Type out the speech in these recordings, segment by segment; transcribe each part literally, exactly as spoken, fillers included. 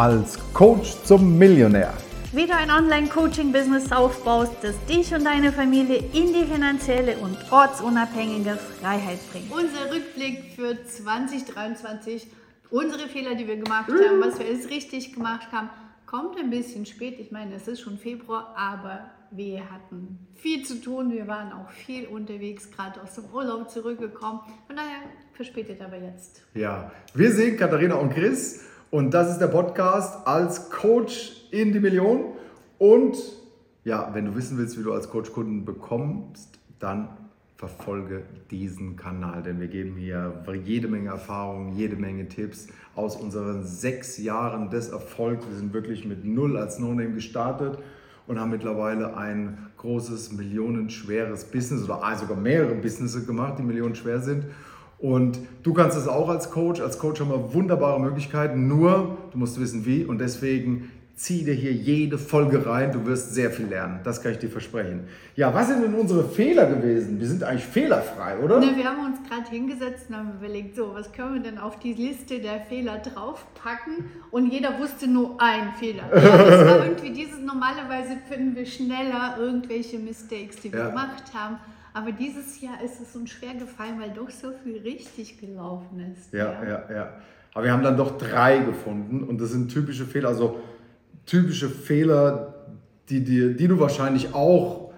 als Coach zum Millionär. Wie du ein Online-Coaching-Business aufbaust, das dich und deine Familie in die finanzielle und ortsunabhängige Freiheit bringt. Unser Rückblick für zwanzig dreiundzwanzig, unsere Fehler, die wir gemacht haben, was wir alles richtig gemacht haben, kommt ein bisschen spät. Ich meine, es ist schon Februar, aber wir hatten viel zu tun. Wir waren auch viel unterwegs, gerade aus dem Urlaub zurückgekommen. Von daher verspätet aber jetzt. Ja, wir sind Katharina und Chris und das ist der Podcast als Coach in die Million. Und ja, wenn du wissen willst, wie du als Coach Kunden bekommst, dann verfolge diesen Kanal, denn wir geben hier jede Menge Erfahrungen, jede Menge Tipps aus unseren sechs Jahren des Erfolgs. Wir sind wirklich mit null als No-Name gestartet und haben mittlerweile ein großes, millionenschweres Business oder sogar mehrere Businesses gemacht, die millionenschwer sind. Und du kannst es auch als Coach. Als Coach haben wir wunderbare Möglichkeiten, nur du musst wissen wie, und deswegen zieh dir hier jede Folge rein, du wirst sehr viel lernen, das kann ich dir versprechen. Ja, was sind denn unsere Fehler gewesen? Wir sind eigentlich fehlerfrei, oder? Ne, wir haben uns gerade hingesetzt und haben überlegt, so, was können wir denn auf die Liste der Fehler draufpacken? Und jeder wusste nur einen Fehler. Ja, das war irgendwie dieses, normalerweise finden wir schneller irgendwelche Mistakes, die wir ja. gemacht haben. Aber dieses Jahr ist es uns schwer gefallen, weil doch so viel richtig gelaufen ist. Ja, ja, ja. ja. Aber wir haben dann doch drei gefunden und das sind typische Fehler, also typische Fehler, die, dir, die du wahrscheinlich auch,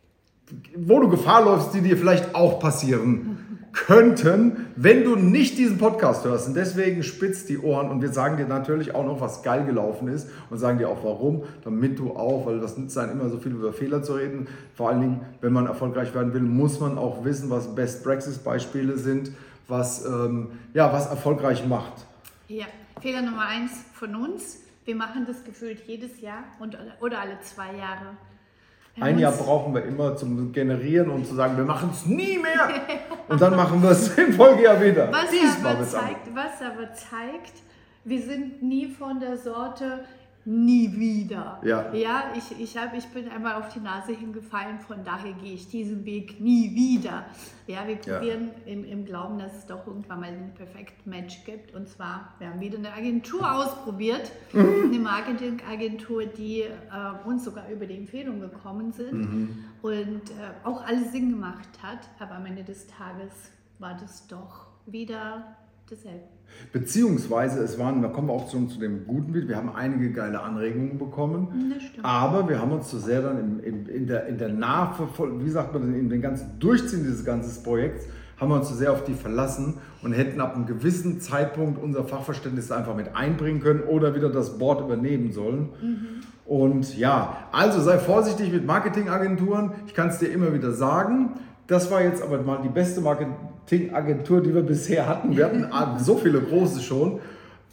wo du Gefahr läufst, die dir vielleicht auch passieren könnten, wenn du nicht diesen Podcast hörst. Und deswegen spitz die Ohren und wir sagen dir natürlich auch noch, was geil gelaufen ist und sagen dir auch warum, damit du auch, weil das nützt einem immer so viel über Fehler zu reden. Vor allen Dingen, wenn man erfolgreich werden will, muss man auch wissen, was Best-Practice-Beispiele sind, was, ähm, ja, was erfolgreich macht. Ja, Fehler Nummer eins von uns. Wir machen das gefühlt jedes Jahr und, oder alle zwei Jahre. Wir Ein Jahr brauchen wir immer zum Generieren und zu sagen, wir machen es nie mehr. Und dann machen wir es im Folgejahr wieder. Was aber, zeigt, was aber zeigt, wir sind nie von der Sorte nie wieder. Ja, ja ich, ich, hab, ich bin einmal auf die Nase hingefallen, von daher gehe ich diesen Weg nie wieder. Ja, wir probieren ja. im, im Glauben, dass es doch irgendwann mal ein perfekten Match gibt. Und zwar, wir haben wieder eine Agentur ausprobiert, mhm. eine Marketingagentur, die äh, uns sogar über die Empfehlung gekommen sind mhm. und äh, auch alles Sinn gemacht hat. Aber am Ende des Tages war das doch wieder dasselbe. Beziehungsweise, es waren, da kommen wir auch schon zu dem guten Bild, wir haben einige geile Anregungen bekommen, aber wir haben uns zu sehr dann im, im, in der, in der Nachverfolgung, wie sagt man, in den ganzen Durchziehen dieses ganzen Projekts, haben wir uns zu sehr auf die verlassen und hätten ab einem gewissen Zeitpunkt unser Fachverständnis einfach mit einbringen können oder wieder das Board übernehmen sollen. Mhm. Und ja, also sei vorsichtig mit Marketingagenturen, ich kann es dir immer wieder sagen. Das war jetzt aber mal die beste Marketingagentur, die wir bisher hatten. Wir hatten so viele große schon.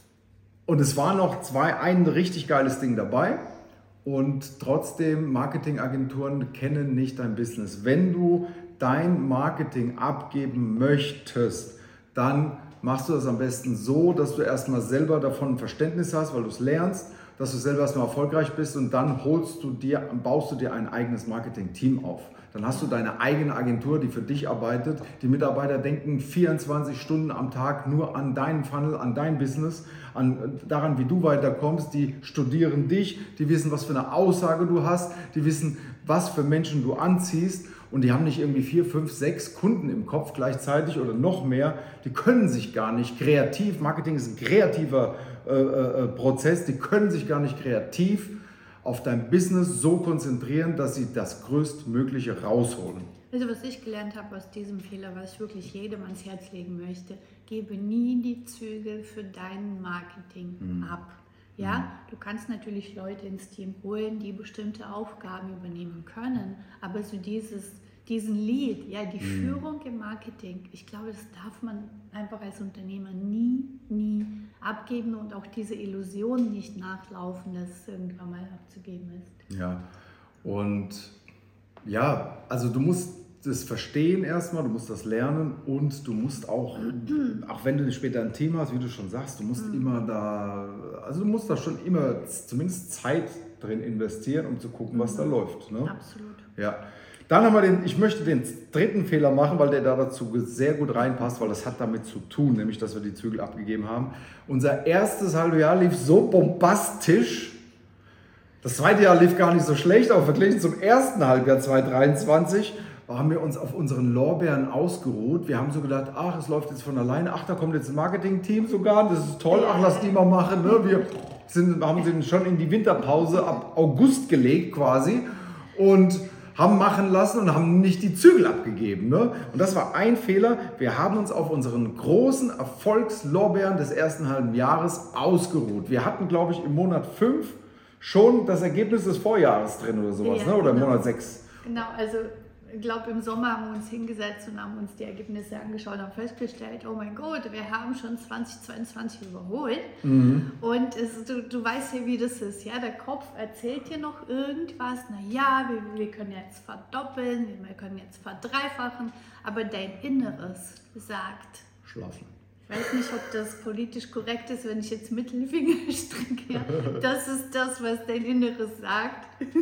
Und es war noch zwei, ein richtig geiles Ding dabei. Und trotzdem, Marketingagenturen kennen nicht dein Business. Wenn du dein Marketing abgeben möchtest, dann machst du das am besten so, dass du erstmal selber davon ein Verständnis hast, weil du es lernst, dass du selber erstmal erfolgreich bist und dann holst du dir, baust du dir ein eigenes Marketing-Team auf. Dann hast du deine eigene Agentur, die für dich arbeitet. Die Mitarbeiter denken vierundzwanzig Stunden am Tag nur an deinen Funnel, an dein Business, an, daran, wie du weiterkommst. Die studieren dich, die wissen, was für eine Aussage du hast, die wissen, was für Menschen du anziehst. Und die haben nicht irgendwie vier, fünf, sechs Kunden im Kopf gleichzeitig oder noch mehr. Die können sich gar nicht kreativ, Marketing ist ein kreativer äh, äh, Prozess, die können sich gar nicht kreativ auf dein Business so konzentrieren, dass sie das Größtmögliche rausholen. Also was ich gelernt habe aus diesem Fehler, was ich wirklich jedem ans Herz legen möchte, gebe nie die Zügel für dein Marketing mhm. ab. Ja, mhm. du kannst natürlich Leute ins Team holen, die bestimmte Aufgaben übernehmen können, aber so dieses, diesen Lead, ja, die mhm. Führung im Marketing, ich glaube, das darf man einfach als Unternehmer nie, nie abgeben und auch diese Illusion nicht nachlaufen, dass es irgendwann mal abzugeben ist. Ja, und ja, also du musst das verstehen erstmal, du musst das lernen und du musst auch, auch wenn du später ein Thema hast, wie du schon sagst, du musst mhm. immer da, also du musst da schon immer zumindest Zeit drin investieren, um zu gucken, was mhm. da läuft. Ne? Absolut. Ja. Dann haben wir den, ich möchte den dritten Fehler machen, weil der da dazu sehr gut reinpasst, weil das hat damit zu tun, nämlich, dass wir die Zügel abgegeben haben. Unser erstes halbe Jahr lief so bombastisch. Das zweite Jahr lief gar nicht so schlecht, aber verglichen zum ersten Halbjahr zwanzig dreiundzwanzig haben wir uns auf unseren Lorbeeren ausgeruht. Wir haben so gedacht, ach, es läuft jetzt von alleine, ach, da kommt jetzt ein Marketing-Team sogar, das ist toll, ach, lass die mal machen. Ne? Wir sind, haben sie schon in die Winterpause ab August gelegt quasi und haben machen lassen und haben nicht die Zügel abgegeben. Ne? Und das war ein Fehler. Wir haben uns auf unseren großen Erfolgslorbeeren des ersten halben Jahres ausgeruht. Wir hatten, glaube ich, im Monat fünf schon das Ergebnis des Vorjahres drin oder sowas, ja, ne? Oder genau. im Monat sechs. Genau, also ich glaube, im Sommer haben wir uns hingesetzt und haben uns die Ergebnisse angeschaut und haben festgestellt, oh mein Gott, wir haben schon zwanzig zweiundzwanzig überholt. Mhm. Und es, du, du weißt ja, wie das ist. Ja? Der Kopf erzählt dir noch irgendwas. Na ja, wir, wir können jetzt verdoppeln, wir können jetzt verdreifachen. Aber dein Inneres sagt... Schlafen. Ich weiß nicht, ob das politisch korrekt ist, wenn ich jetzt Mittelfinger strecke. Ja? Das ist das, was dein Inneres sagt.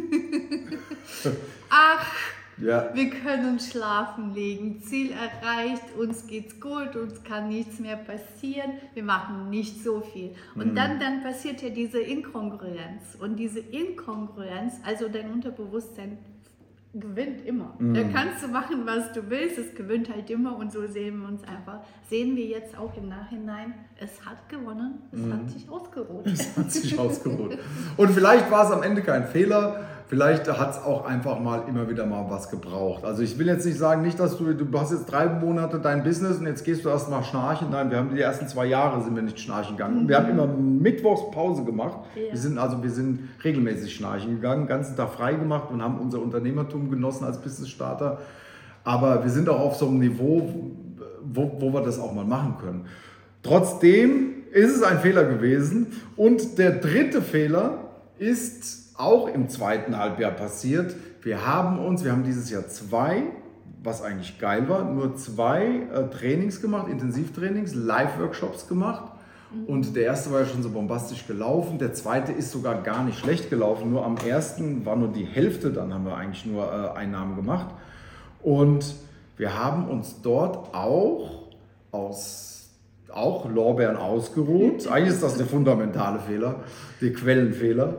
Ach... Ja. Wir können uns schlafen legen, Ziel erreicht, uns geht's gut, uns kann nichts mehr passieren, wir machen nicht so viel. Und mhm. dann, dann passiert ja diese Inkongruenz. Und diese Inkongruenz, also dein Unterbewusstsein gewinnt immer. Mhm. Da kannst du machen, was du willst, es gewinnt halt immer und so sehen wir uns einfach. Sehen wir jetzt auch im Nachhinein, es hat gewonnen, es mhm. hat sich ausgeruht. Es hat sich ausgeruht. Und vielleicht war es am Ende kein Fehler. Vielleicht hat es auch einfach mal immer wieder mal was gebraucht. Also ich will jetzt nicht sagen, nicht, dass du, du hast jetzt drei Monate dein Business und jetzt gehst du erst mal schnarchen. Nein, wir haben die ersten zwei Jahre sind wir nicht schnarchen gegangen. Mhm. Wir haben immer mittwochs Pause gemacht. Ja. Wir sind also wir sind regelmäßig schnarchen gegangen, den ganzen Tag frei gemacht und haben unser Unternehmertum genossen als Business-Starter. Aber wir sind auch auf so einem Niveau, wo, wo wir das auch mal machen können. Trotzdem ist es ein Fehler gewesen. Und der dritte Fehler ist auch im zweiten Halbjahr passiert. Wir haben uns, wir haben dieses Jahr zwei, was eigentlich geil war, nur zwei äh, Trainings gemacht, Intensivtrainings, Live-Workshops gemacht. Mhm. Und der erste war ja schon so bombastisch gelaufen, der zweite ist sogar gar nicht schlecht gelaufen. Nur am ersten war nur die Hälfte, dann haben wir eigentlich nur äh, Einnahmen gemacht. Und wir haben uns dort auch aus auch Lorbeeren ausgeruht. Eigentlich ist das der fundamentale Fehler, der Quellenfehler.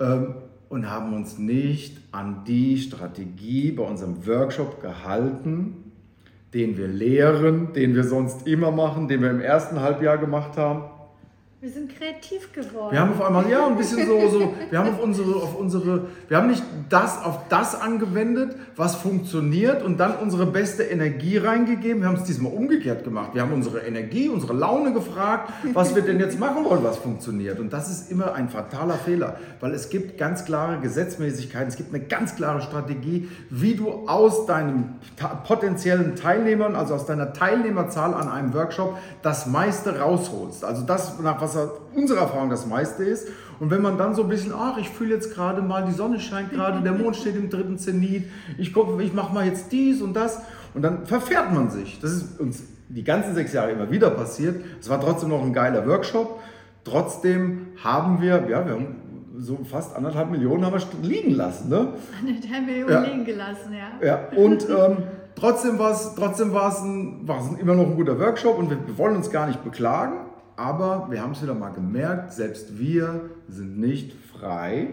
Und haben uns nicht an die Strategie bei unserem Workshop gehalten, den wir lehren, den wir sonst immer machen, den wir im ersten Halbjahr gemacht haben. Wir sind kreativ geworden. Wir haben auf einmal, ja, ein bisschen so, so wir haben auf unsere, auf unsere, wir haben nicht das auf das angewendet, was funktioniert und dann unsere beste Energie reingegeben. Wir haben es diesmal umgekehrt gemacht. Wir haben unsere Energie, unsere Laune gefragt, was wir denn jetzt machen wollen, was funktioniert. Und das ist immer ein fataler Fehler, weil es gibt ganz klare Gesetzmäßigkeiten, es gibt eine ganz klare Strategie, wie du aus deinen potenziellen Teilnehmern, also aus deiner Teilnehmerzahl an einem Workshop, das meiste rausholst. Also das, nach was unsere Erfahrung das meiste ist. Und wenn man dann so ein bisschen, ach, ich fühle jetzt gerade mal, die Sonne scheint gerade, der Mond steht im dritten Zenit, ich gucke, ich mache mal jetzt dies und das und dann verfährt man sich. Das ist uns die ganzen sechs Jahre immer wieder passiert. Es war trotzdem noch ein geiler Workshop. Trotzdem haben wir, ja, wir haben so fast anderthalb Millionen haben wir liegen lassen. Ne? Anderthalb Millionen ja. liegen gelassen, ja. Ja, und ähm, trotzdem war es trotzdem war's ein, war's ein, immer noch ein guter Workshop und wir, wir wollen uns gar nicht beklagen. Aber wir haben es wieder mal gemerkt, selbst wir sind nicht frei,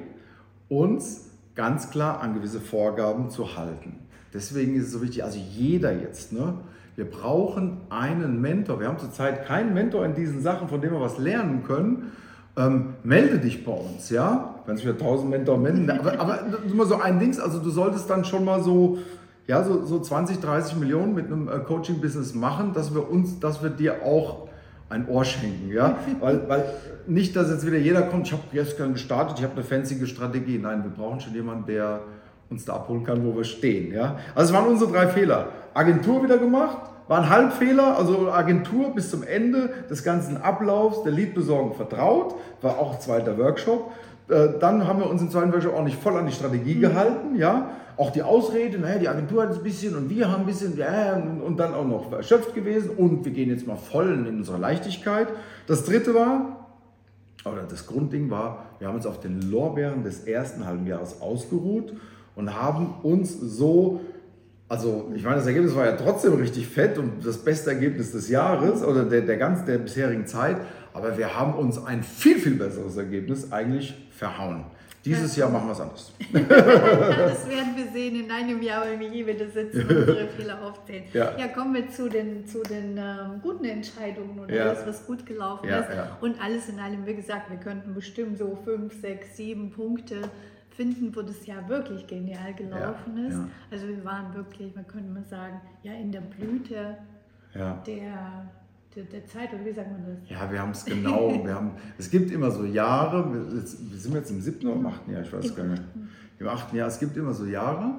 uns ganz klar an gewisse Vorgaben zu halten. Deswegen ist es so wichtig, also jeder jetzt, ne? Wir brauchen einen Mentor. Wir haben zurzeit keinen Mentor in diesen Sachen, von dem wir was lernen können. Ähm, melde dich bei uns, ja? Wenn sich wieder tausend Mentor melden. Aber, aber immer so ein Dings, also du solltest dann schon mal so, ja, so, so zwanzig, dreißig Millionen mit einem äh, Coaching-Business machen, dass wir uns, dass wir dir auch ein Ohr schenken, ja, weil, weil nicht, dass jetzt wieder jeder kommt, ich habe gestern gestartet, ich habe eine fancy Strategie. Nein, wir brauchen schon jemanden, der uns da abholen kann, wo wir stehen, ja. Also es waren unsere drei Fehler. Agentur wieder gemacht, war ein Halbfehler, also Agentur bis zum Ende des ganzen Ablaufs, der Leadbesorgung vertraut, war auch zweiter Workshop. Dann haben wir uns im zweiten Workshop auch nicht voll an die Strategie mhm. gehalten, ja. Auch die Ausrede, naja, die Agentur hat ein bisschen und wir haben ein bisschen, ja, und dann auch noch erschöpft gewesen und wir gehen jetzt mal voll in unsere Leichtigkeit. Das dritte war, oder das Grundding war, wir haben uns auf den Lorbeeren des ersten halben Jahres ausgeruht und haben uns so Also ich meine, das Ergebnis war ja trotzdem richtig fett und das beste Ergebnis des Jahres oder der, der ganzen der bisherigen Zeit. Aber wir haben uns ein viel, viel besseres Ergebnis eigentlich verhauen. Dieses Jahr machen wir es anders. Das werden wir sehen in einem Jahr, wenn wir hier wieder sitzen und unsere Fehler aufzählen. Ja. ja, kommen wir zu den, zu den ähm, guten Entscheidungen und ja. alles, was gut gelaufen ja, ist. Ja. Und alles in allem, wie gesagt, wir könnten bestimmt so fünf, sechs, sieben Punkte finden, wo das Jahr wirklich genial gelaufen ja. ist. Ja. Also wir waren wirklich, man könnte mal sagen, ja in der Blüte ja. der... Der, der Zeit, oder wie sagt man das? Ja, wir haben es genau. wir haben, es gibt immer so Jahre, wir, jetzt, wir sind jetzt im siebten oder im achten Jahr, ich weiß es gar nicht. Im achten Jahr, es gibt immer so Jahre.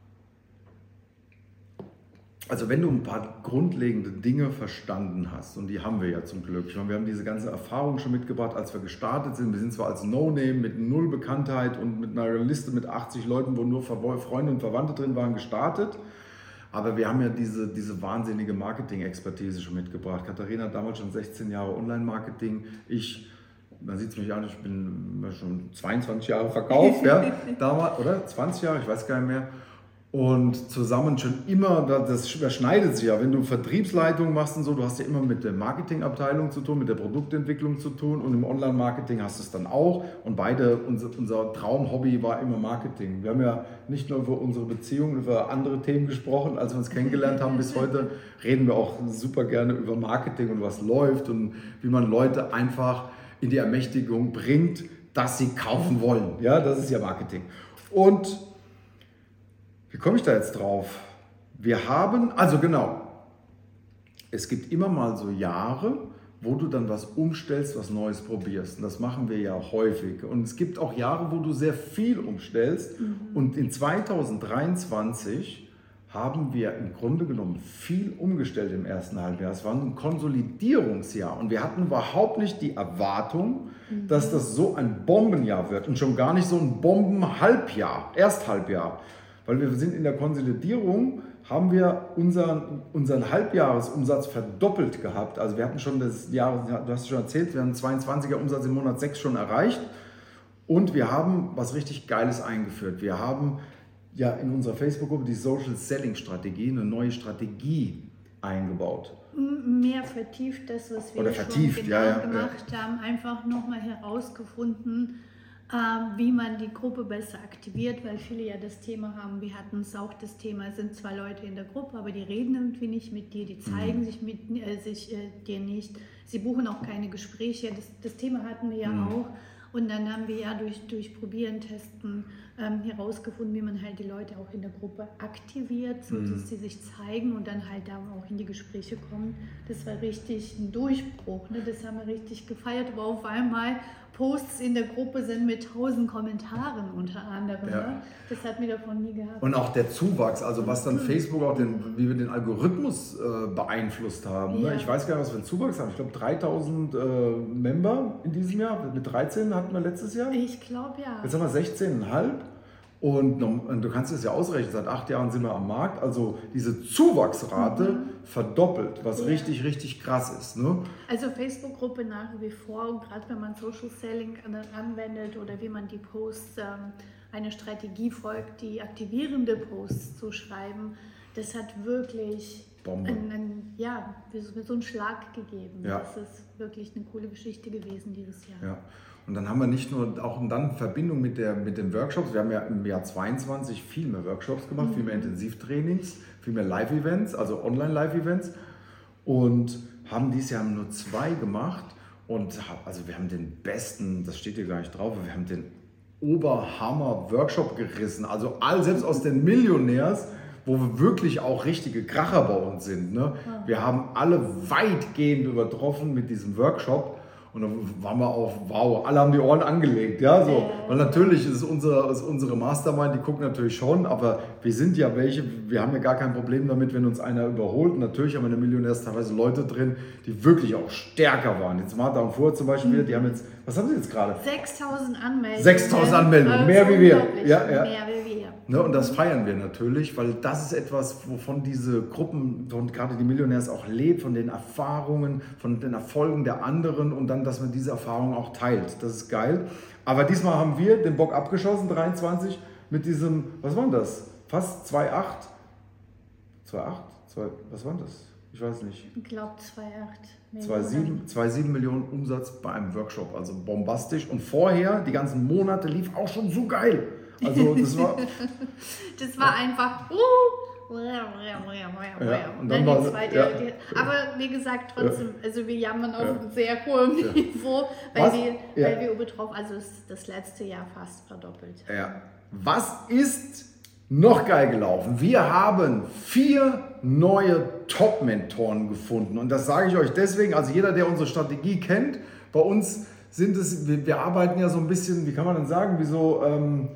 Also wenn du ein paar grundlegende Dinge verstanden hast, und die haben wir ja zum Glück. Ich meine, wir haben diese ganze Erfahrung schon mitgebracht, als wir gestartet sind. Wir sind zwar als No-Name mit null Bekanntheit und mit einer Liste mit achtzig Leuten, wo nur Freunde und Verwandte drin waren, gestartet. Aber wir haben ja diese, diese wahnsinnige Marketing-Expertise schon mitgebracht. Katharina hat damals schon sechzehn Jahre Online-Marketing. Ich, man sieht es mich an, ich bin schon zweiundzwanzig Jahre verkauft, ja, damals, oder? zwanzig Jahre, ich weiß gar nicht mehr. Und zusammen schon immer, das überschneidet sich ja, wenn du Vertriebsleitung machst und so, du hast ja immer mit der Marketingabteilung zu tun, mit der Produktentwicklung zu tun und im Online-Marketing hast du es dann auch und beide, unser, unser Traumhobby war immer Marketing. Wir haben ja nicht nur über unsere Beziehungen, über andere Themen gesprochen, als wir uns kennengelernt haben bis heute, reden wir auch super gerne über Marketing und was läuft und wie man Leute einfach in die Ermächtigung bringt, dass sie kaufen wollen. Ja, das ist ja Marketing. Und wie komme ich da jetzt drauf? Wir haben, also genau, es gibt immer mal so Jahre, wo du dann was umstellst, was Neues probierst. Und das machen wir ja häufig. Und es gibt auch Jahre, wo du sehr viel umstellst. Mhm. Und in zweitausenddreiundzwanzig haben wir im Grunde genommen viel umgestellt im ersten Halbjahr. Es war ein Konsolidierungsjahr. Und wir hatten überhaupt nicht die Erwartung, mhm. dass das so ein Bombenjahr wird. Und schon gar nicht so ein Bombenhalbjahr, Ersthalbjahr. Weil wir sind in der Konsolidierung, haben wir unseren, unseren Halbjahresumsatz verdoppelt gehabt. Also wir hatten schon das Jahr, du hast es schon erzählt, wir haben einen zweiundzwanziger Umsatz im Monat sechs schon erreicht. Und wir haben was richtig Geiles eingeführt. Wir haben ja in unserer Facebook-Gruppe die Social Selling Strategie, eine neue Strategie eingebaut. Mehr vertieft das, was wir Oder schon vertieft, genau ja, ja, gemacht ja. haben. Einfach nochmal herausgefunden, wie man die Gruppe besser aktiviert, weil viele ja das Thema haben, wir hatten es auch, das Thema, es sind zwei Leute in der Gruppe, aber die reden irgendwie nicht mit dir, die zeigen mhm. sich, mit, äh, sich äh, dir nicht, sie buchen auch keine Gespräche, das, das Thema hatten wir ja mhm. auch und dann haben wir ja durch, durch Probieren, Testen ähm, herausgefunden, wie man halt die Leute auch in der Gruppe aktiviert, so mhm. dass sie sich zeigen und dann halt da auch in die Gespräche kommen. Das war richtig ein Durchbruch, ne? Das haben wir richtig gefeiert, aber auf einmal Posts in der Gruppe sind mit tausend Kommentaren unter anderem. Ja. Ne? Das hat mir davon nie gehabt. Und auch der Zuwachs, also was dann Facebook auch, den, wie wir den Algorithmus äh, beeinflusst haben. Ja. Ne? Ich weiß gar nicht, was wir einen Zuwachs haben. Ich glaube dreitausend äh, Member in diesem Jahr. Mit dreizehn hatten wir letztes Jahr. Ich glaube ja. Jetzt haben wir sechzehn Komma fünf. Und, und du kannst es ja ausrechnen, seit acht Jahren sind wir am Markt, also diese Zuwachsrate mhm. verdoppelt, was ja. richtig, richtig krass ist. Ne? Also Facebook-Gruppe nach wie vor, gerade wenn man Social Selling anwendet oder wie man die Posts, ähm, eine Strategie folgt, die aktivierende Posts zu schreiben, das hat wirklich einen, einen, ja, so einen Schlag gegeben. Ja. Das ist wirklich eine coole Geschichte gewesen dieses Jahr. Ja. Und dann haben wir nicht nur, auch dann Verbindung mit, der, mit den Workshops, wir haben ja im Jahr zweiundzwanzig viel mehr Workshops gemacht, mhm. viel mehr Intensivtrainings, viel mehr Live-Events, also Online-Live-Events und haben dieses Jahr nur zwei gemacht und also wir haben den besten, das steht hier gar nicht drauf, wir haben den Oberhammer-Workshop gerissen, also all, selbst aus den Millionärs, wo wir wirklich auch richtige Kracher bei uns sind. Ne? Ja. Wir haben alle weitgehend übertroffen mit diesem Workshop. Und dann waren wir auch, wow, alle haben die Ohren angelegt, ja, so. Weil natürlich ist es unsere, ist unsere Mastermind, die gucken natürlich schon, aber wir sind ja welche, wir haben ja gar kein Problem damit, wenn uns einer überholt. Und natürlich haben wir in der Millionärs teilweise Leute drin, die wirklich auch stärker waren. Jetzt Martha und Fuhr zum Beispiel wieder, die haben jetzt, was haben sie jetzt gerade? sechstausend Anmeldungen. sechstausend Anmeldungen, mehr wie wir. Ja, ja. Mehr wie wir. Ne, und das feiern wir natürlich, weil das ist etwas, wovon diese Gruppen, und gerade die Millionärs auch lebt, von den Erfahrungen, von den Erfolgen der anderen und dann, dass man diese Erfahrungen auch teilt. Das ist geil. Aber diesmal haben wir den Bock abgeschossen, dreiundzwanzig, mit diesem, was war denn das? Fast zwei Komma acht zwei Komma acht? Was war das? Ich weiß nicht. Ich glaube zwei Komma acht. zwei Komma sieben Millionen Umsatz bei einem Workshop, also bombastisch. Und vorher, die ganzen Monate, lief auch schon so geil. Also das war... das war einfach... Uh, ja, und dann die war, zweite, ja, die, aber wie gesagt, trotzdem, ja, also wir jammern auf ja, einem sehr hohen ja, Niveau, weil Was? wir, Ja. weil wir obendrauf, also das, das letzte Jahr fast verdoppelt. Ja. Was ist noch geil gelaufen? Wir haben vier neue Top-Mentoren gefunden. Und das sage ich euch deswegen, also jeder, der unsere Strategie kennt, bei uns sind es, wir, wir arbeiten ja so ein bisschen, wie kann man denn sagen, wie so, ähm,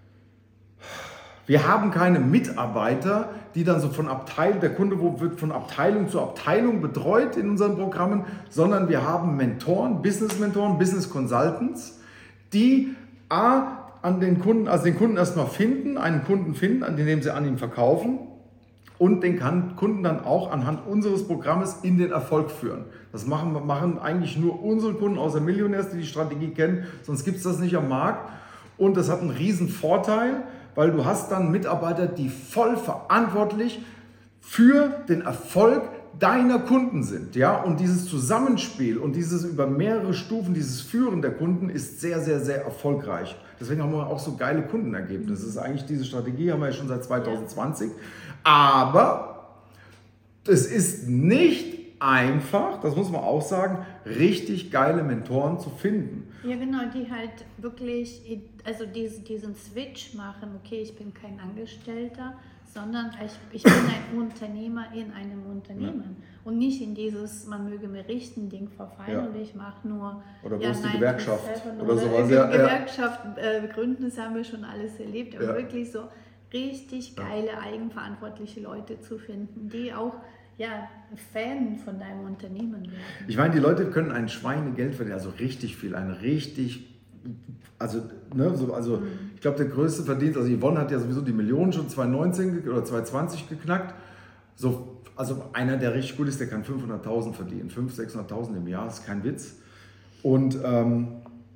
wir haben keine Mitarbeiter, die dann so von Abteilung, der Kunde wird von Abteilung zu Abteilung betreut in unseren Programmen, sondern wir haben Mentoren, Business-Mentoren, Business-Consultants, die A, an den Kunden, also den Kunden erstmal finden, einen Kunden finden, an dem sie an ihm verkaufen und den Kunden dann auch anhand unseres Programmes in den Erfolg führen. Das machen, machen eigentlich nur unsere Kunden außer Millionärs, die die Strategie kennen, sonst gibt es das nicht am Markt. Und das hat einen riesen Vorteil, weil du hast dann Mitarbeiter, die voll verantwortlich für den Erfolg deiner Kunden sind. Ja? Und dieses Zusammenspiel und dieses über mehrere Stufen, dieses Führen der Kunden ist sehr, sehr, sehr erfolgreich. Deswegen haben wir auch so geile Kundenergebnisse. Das ist eigentlich diese Strategie, haben wir ja schon seit zwanzig zwanzig. Aber es ist nicht einfach, das muss man auch sagen, richtig geile Mentoren zu finden. Ja genau, die halt wirklich, also diesen, diesen Switch machen, okay, ich bin kein Angestellter, sondern ich, ich bin ein Unternehmer in einem Unternehmen ja. und nicht in dieses, man möge mir richten, Ding verfallen ja. und ich mache nur... Oder wo ja, ist die Gewerkschaft? Oder, oder sowas. Ja, Gewerkschaft äh, gründen, das haben wir schon alles erlebt, aber ja. wirklich so richtig geile, ja. eigenverantwortliche Leute zu finden, die auch ja, Fan von deinem Unternehmen werden. Ich meine, die Leute können ein Schweinegeld verdienen, also richtig viel, ein richtig... Also, ne, so, also mhm. ich glaube, der größte Verdienst, also Yvonne hat ja sowieso die Millionen schon zwanzig neunzehn oder zwanzig zwanzig geknackt. So, also einer, der richtig gut ist, der kann fünfhunderttausend verdienen. fünfhunderttausend, sechshunderttausend im Jahr, ist kein Witz. Und ähm,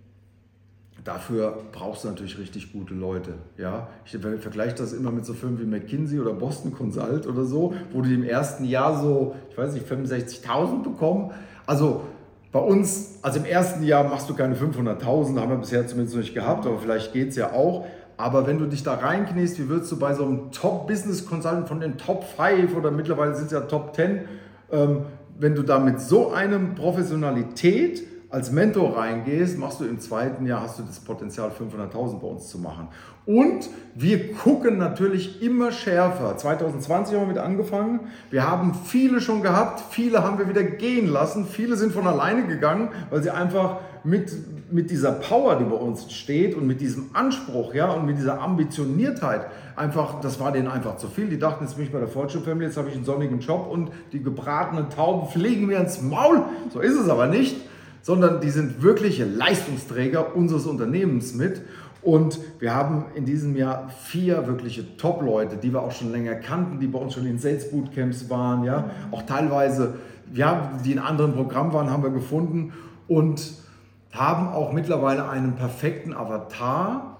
dafür brauchst du natürlich richtig gute Leute. Ja? Ich vergleiche das immer mit so Firmen wie McKinsey oder Boston Consult oder so, wo die im ersten Jahr so, ich weiß nicht, fünfundsechzigtausend bekommen. Also bei uns, also im ersten Jahr machst du keine fünfhunderttausend, haben wir bisher zumindest noch nicht gehabt, aber vielleicht geht es ja auch. Aber wenn du dich da reinkniest, wie würdest du bei so einem Top-Business-Consultant von den Top fünf oder mittlerweile sind es ja Top zehn, ähm, wenn du da mit so einem Professionalität als Mentor reingehst, machst du im zweiten Jahr, hast du das Potenzial, fünfhunderttausend bei uns zu machen. Und wir gucken natürlich immer schärfer. zwanzig zwanzig haben wir mit angefangen. Wir haben viele schon gehabt, viele haben wir wieder gehen lassen. Viele sind von alleine gegangen, weil sie einfach mit, mit dieser Power, die bei uns steht und mit diesem Anspruch, ja, und mit dieser Ambitioniertheit, einfach, das war denen einfach zu viel. Die dachten, jetzt bin ich bei der Fortune Family, jetzt habe ich einen sonnigen Job und die gebratenen Tauben fliegen mir ins Maul. So ist es aber nicht, sondern die sind wirkliche Leistungsträger unseres Unternehmens mit. Und wir haben in diesem Jahr vier wirkliche Top-Leute, die wir auch schon länger kannten, die bei uns schon in Sales Bootcamps waren, ja, auch teilweise, ja, die in anderen Programmen waren, haben wir gefunden und haben auch mittlerweile einen perfekten Avatar,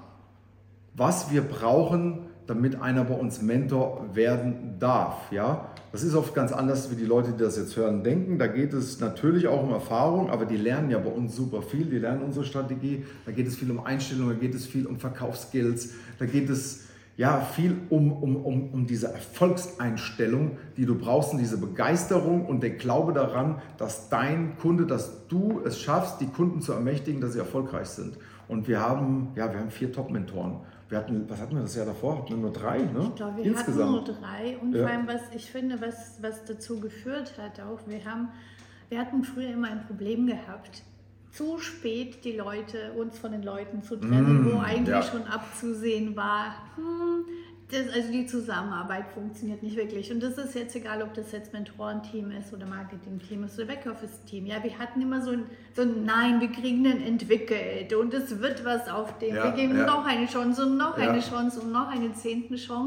was wir brauchen, damit einer bei uns Mentor werden darf, ja. Das ist oft ganz anders, wie die Leute, die das jetzt hören, denken. Da geht es natürlich auch um Erfahrung, aber die lernen ja bei uns super viel. Die lernen unsere Strategie. Da geht es viel um Einstellung, da geht es viel um Verkaufsskills, da geht es ja viel um, um, um, um diese Erfolgseinstellung, die du brauchst und diese Begeisterung und der Glaube daran, dass dein Kunde, dass du es schaffst, die Kunden zu ermächtigen, dass sie erfolgreich sind. Und wir haben, ja, wir haben vier Top-Mentoren. Wir hatten, was hatten wir das Jahr davor? Hatten wir nur drei, ne? Ich glaube, wir Insgesamt. hatten nur drei. Und ja. vor allem, was ich finde, was, was dazu geführt hat auch, wir, haben, wir hatten früher immer ein Problem gehabt, zu spät die Leute, uns von den Leuten zu trennen, mm, wo eigentlich ja. schon abzusehen war, hm, das, also die Zusammenarbeit funktioniert nicht wirklich. Und das ist jetzt egal, ob das jetzt Mentorenteam ist oder Marketing-Team ist oder Backoffice-Team. Ja, wir hatten immer so ein, so ein Nein, wir kriegen den entwickelt und es wird was auf dem. Ja, wir geben ja. noch eine Chance und noch ja. eine Chance und noch eine zehnte Chance.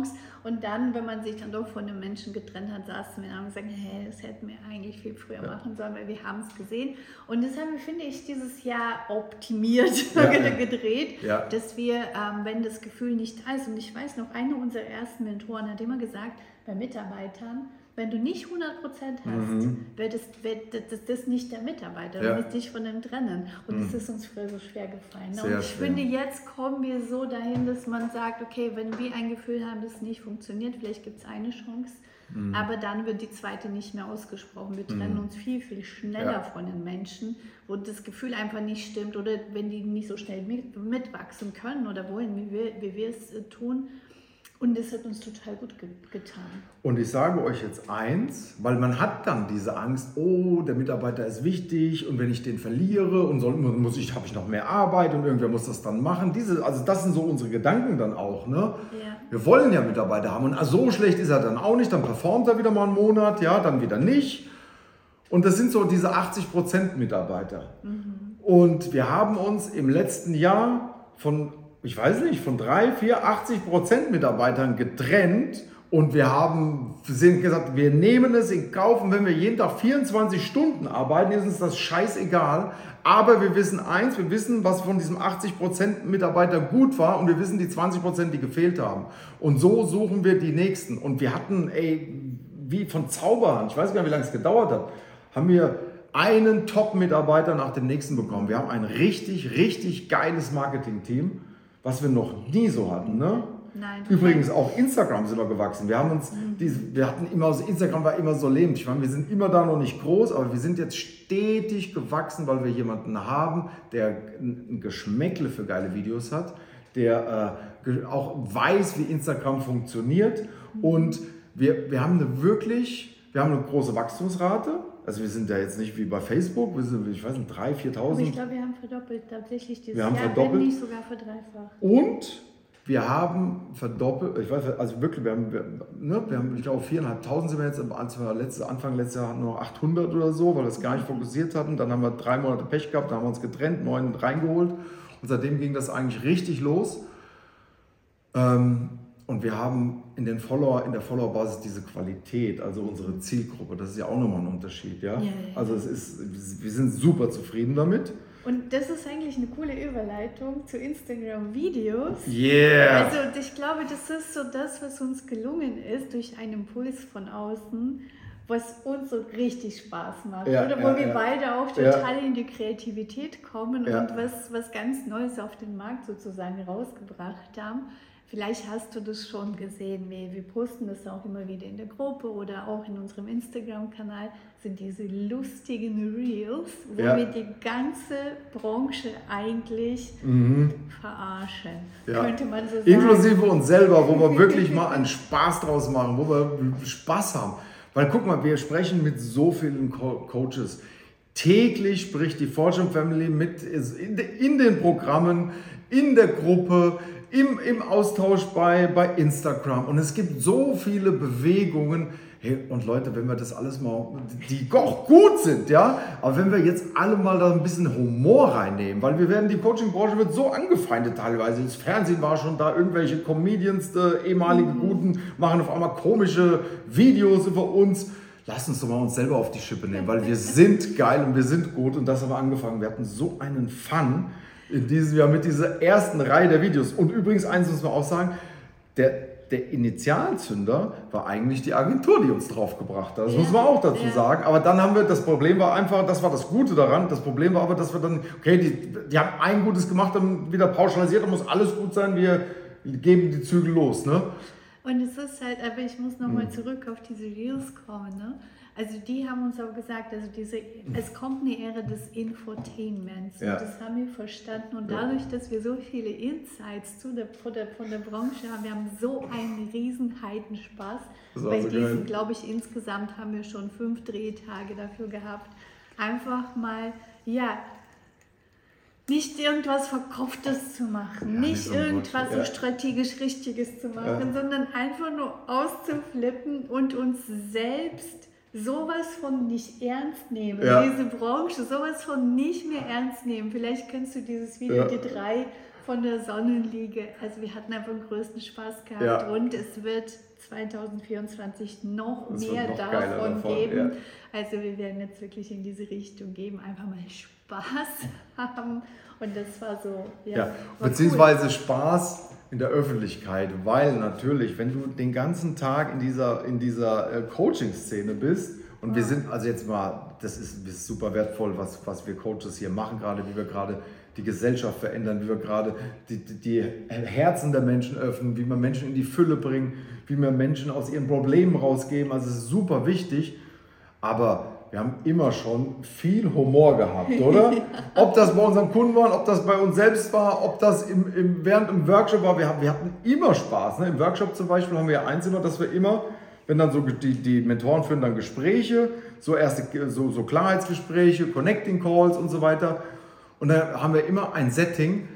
Und dann, wenn man sich dann doch von den Menschen getrennt hat, saßen wir da und gesagt, hey, das hätten wir eigentlich viel früher ja. machen sollen, weil wir haben es gesehen. Und das haben wir, finde ich, dieses Jahr optimiert, ja, gedreht, ja. dass wir, ähm, wenn das Gefühl nicht da ist, und ich weiß noch, einer unserer ersten Mentoren hat immer gesagt, bei Mitarbeitern, wenn du nicht hundert Prozent hast, mhm. wird, das, wird das, das nicht der Mitarbeiter, du ja. musst dich von dem trennen. Und mhm. das ist uns früher so schwer gefallen. Sehr und ich schwer. finde, jetzt kommen wir so dahin, dass man sagt, okay, wenn wir ein Gefühl haben, das nicht funktioniert, vielleicht gibt es eine Chance, mhm. aber dann wird die zweite nicht mehr ausgesprochen. Wir trennen mhm. uns viel, viel schneller ja. von den Menschen, wo das Gefühl einfach nicht stimmt oder wenn die nicht so schnell mit, mitwachsen können oder wollen, wie wir, wie wir es äh, tun. Und das hat uns total gut ge- getan. Und ich sage euch jetzt eins, weil man hat dann diese Angst, oh, der Mitarbeiter ist wichtig und wenn ich den verliere und soll, muss ich, habe ich noch mehr Arbeit und irgendwer muss das dann machen. Diese, also das sind so unsere Gedanken dann auch. Ne? Ja. Wir wollen ja Mitarbeiter haben und so schlecht ist er dann auch nicht, dann performt er wieder mal einen Monat, ja, dann wieder nicht. Und das sind so diese achtzig Prozent Mitarbeiter. Mhm. Und wir haben uns im letzten Jahr von ich weiß nicht, von drei, vier, achtzig Prozent Mitarbeitern getrennt und wir haben sind gesagt, wir nehmen es in Kauf und wenn wir jeden Tag vierundzwanzig Stunden arbeiten, ist uns das scheißegal. Aber wir wissen eins, wir wissen, was von diesem achtzig Prozent Mitarbeiter gut war und wir wissen die zwanzig Prozent, die gefehlt haben. Und so suchen wir die Nächsten. Und wir hatten, ey, wie von Zauberhand, ich weiß gar nicht, wie lange es gedauert hat, haben wir einen Top-Mitarbeiter nach dem nächsten bekommen. Wir haben ein richtig, richtig geiles Marketing-Team, was wir noch nie so hatten, ne? Nein. Übrigens auch Instagram sind wir gewachsen. Wir haben uns, mhm. diese, wir hatten immer, Instagram war immer so lebend. Ich meine, wir sind immer da noch nicht groß, aber wir sind jetzt stetig gewachsen, weil wir jemanden haben, der ein Geschmäckle für geile Videos hat, der äh, auch weiß, wie Instagram funktioniert. Mhm. Und wir, wir haben eine wirklich, wir haben eine große Wachstumsrate. Also wir sind ja jetzt nicht wie bei Facebook, wir sind, ich weiß nicht, dreitausend, viertausend. Aber ich glaube, wir haben verdoppelt tatsächlich dieses wir haben Jahr, verdoppelt. wenn nicht sogar verdreifacht. Und wir haben verdoppelt, ich weiß, also wirklich, wir haben, wir, ne, wir haben ich glaube, viertausendfünfhundert sind wir jetzt, als wir letzte, Anfang letztes Jahr hatten wir noch achthundert oder so, weil wir das gar nicht fokussiert hatten. Dann haben wir drei Monate Pech gehabt, dann haben wir uns getrennt, neun reingeholt und seitdem ging das eigentlich richtig los. Ähm, Und wir haben in, den Follower, in der Follower-Basis diese Qualität, also unsere Zielgruppe. Das ist ja auch nochmal ein Unterschied. Ja? Ja, ja. Also es ist, wir sind super zufrieden damit. Und das ist eigentlich eine coole Überleitung zu Instagram-Videos. Yeah! Also ich glaube, das ist so das, was uns gelungen ist, durch einen Impuls von außen, was uns so richtig Spaß macht. Ja, oder wo ja, wir ja. beide auch total ja. in die Kreativität kommen ja. und was, was ganz Neues auf den Markt sozusagen rausgebracht haben. Vielleicht hast du das schon gesehen, wir, wir posten das auch immer wieder in der Gruppe oder auch in unserem Instagram-Kanal, sind diese lustigen Reels, wo ja. wir die ganze Branche eigentlich mhm. verarschen, ja. könnte man so sagen. Inklusive uns selber, wo wir wirklich mal einen Spaß draus machen, wo wir Spaß haben. Weil guck mal, wir sprechen mit so vielen Co- Coaches. Täglich spricht die Fortune Family mit in, in den Programmen, in der Gruppe, Im, im Austausch bei, bei Instagram und es gibt so viele Bewegungen. Hey, und Leute, wenn wir das alles mal, die auch gut sind, ja, aber wenn wir jetzt alle mal da ein bisschen Humor reinnehmen, weil wir werden, die Coaching-Branche wird so angefeindet teilweise. Das Fernsehen war schon da, irgendwelche Comedians, die ehemalige mhm. Guten, machen auf einmal komische Videos über uns. Lass uns doch mal uns selber auf die Schippe nehmen, weil wir sind geil und wir sind gut und das haben wir angefangen. Wir hatten so einen Fun in diesem Jahr mit dieser ersten Reihe der Videos. Und übrigens, eins muss man auch sagen, der, der Initialzünder war eigentlich die Agentur, die uns draufgebracht hat. Das ja, muss man auch dazu ja. sagen. Aber dann haben wir, das Problem war einfach, das war das Gute daran, das Problem war aber, dass wir dann, okay, die, die haben ein Gutes gemacht, dann wieder pauschalisiert, dann muss alles gut sein, wir geben die Zügel los. Ne? Und es ist halt, aber ich muss nochmal hm. zurück auf diese Reels kommen, ne? Also die haben uns auch gesagt, also diese, es kommt eine Ära des Infotainments. Ja. Und das haben wir verstanden. Und dadurch, dass wir so viele Insights zu der, von, der, von der Branche haben, wir haben so einen riesen Heidenspaß. Bei so diesen, glaube ich, insgesamt haben wir schon fünf Drehtage dafür gehabt. Einfach mal, ja, nicht irgendwas Verkopftes zu machen, ja, nicht, nicht irgendwas so ja. strategisch Richtiges zu machen, ja. sondern einfach nur auszuflippen und uns selbst sowas von nicht ernst nehmen, ja. diese Branche sowas von nicht mehr ernst nehmen. Vielleicht kennst du dieses Video, ja. die drei von der Sonnenliege. Also wir hatten einfach den größten Spaß gehabt ja. und es wird zwanzig vierundzwanzig noch das mehr noch davon, davon geben. Ja. Also wir werden jetzt wirklich in diese Richtung geben, einfach mal Spaß haben und das war so, ja, ja. beziehungsweise cool. Spaß in der Öffentlichkeit, weil natürlich, wenn du den ganzen Tag in dieser, in dieser äh, Coaching-Szene bist und ja. wir sind, also jetzt mal, das ist, das ist super wertvoll, was, was wir Coaches hier machen, gerade wie wir gerade die Gesellschaft verändern, wie wir gerade die, die, die Herzen der Menschen öffnen, wie wir Menschen in die Fülle bringen, wie wir Menschen aus ihren Problemen rausgeben. Also es ist super wichtig, aber wir haben immer schon viel Humor gehabt, oder? Ja. Ob das bei unseren Kunden war, ob das bei uns selbst war, ob das im, im, während im Workshop war, wir, haben, wir hatten immer Spaß. Ne? Im Workshop zum Beispiel haben wir ja eins immer, dass wir immer, wenn dann so die, die Mentoren führen dann Gespräche, so erste so, so Klarheitsgespräche, Connecting Calls und so weiter. Und da haben wir immer ein Setting,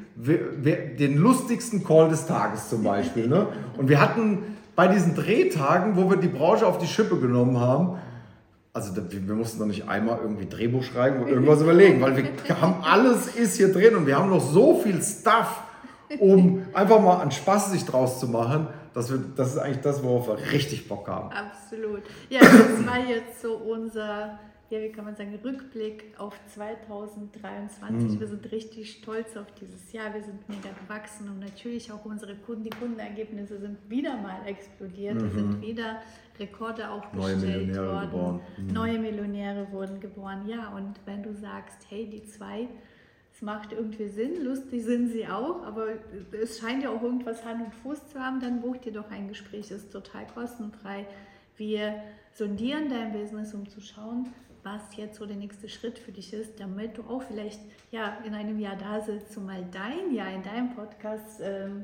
den lustigsten Call des Tages zum Beispiel. Ne? Und wir hatten bei diesen Drehtagen, wo wir die Branche auf die Schippe genommen haben, also wir mussten doch nicht einmal irgendwie Drehbuch schreiben und irgendwas überlegen, weil wir haben alles ist hier drin und wir haben noch so viel Stuff, um einfach mal an Spaß sich draus zu machen, dass wir, das ist eigentlich das, worauf wir richtig Bock haben. Absolut. Ja, das war jetzt so unser... Ja, wie kann man sagen, Rückblick auf zwanzig dreiundzwanzig. Mhm. Wir sind richtig stolz auf dieses Jahr. Wir sind mega gewachsen und natürlich auch unsere Kunden, die Kundenergebnisse sind wieder mal explodiert. Mhm. Es sind wieder Rekorde aufgestellt Neue Millionäre worden. Geboren. Mhm. Neue Millionäre wurden geboren. Ja, und wenn du sagst, hey, die zwei, es macht irgendwie Sinn, lustig sind sie auch, aber es scheint ja auch irgendwas Hand und Fuß zu haben, dann buch dir doch ein Gespräch, ist total kostenfrei. Wir sondieren dein Business, um zu schauen, was jetzt so der nächste Schritt für dich ist, damit du auch vielleicht ja, in einem Jahr da sitzt und mal dein Jahr in deinem Podcast ähm,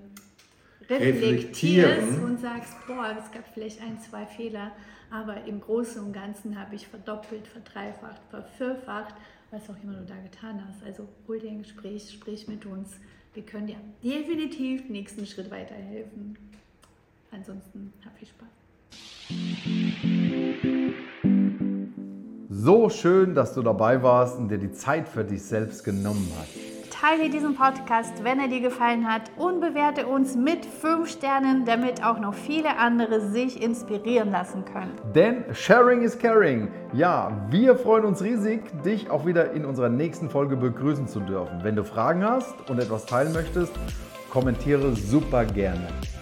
reflektierst und sagst, boah, es gab vielleicht ein, zwei Fehler, aber im Großen und Ganzen habe ich verdoppelt, verdreifacht, vervierfacht, was auch immer du da getan hast. Also hol dir ein Gespräch, sprich mit uns. Wir können dir definitiv den nächsten Schritt weiterhelfen. Ansonsten hab viel Spaß. So schön, dass du dabei warst und dir die Zeit für dich selbst genommen hast. Teile diesen Podcast, wenn er dir gefallen hat, und bewerte uns mit fünf Sternen, damit auch noch viele andere sich inspirieren lassen können. Denn Sharing is Caring. Ja, wir freuen uns riesig, dich auch wieder in unserer nächsten Folge begrüßen zu dürfen. Wenn du Fragen hast und etwas teilen möchtest, kommentiere super gerne.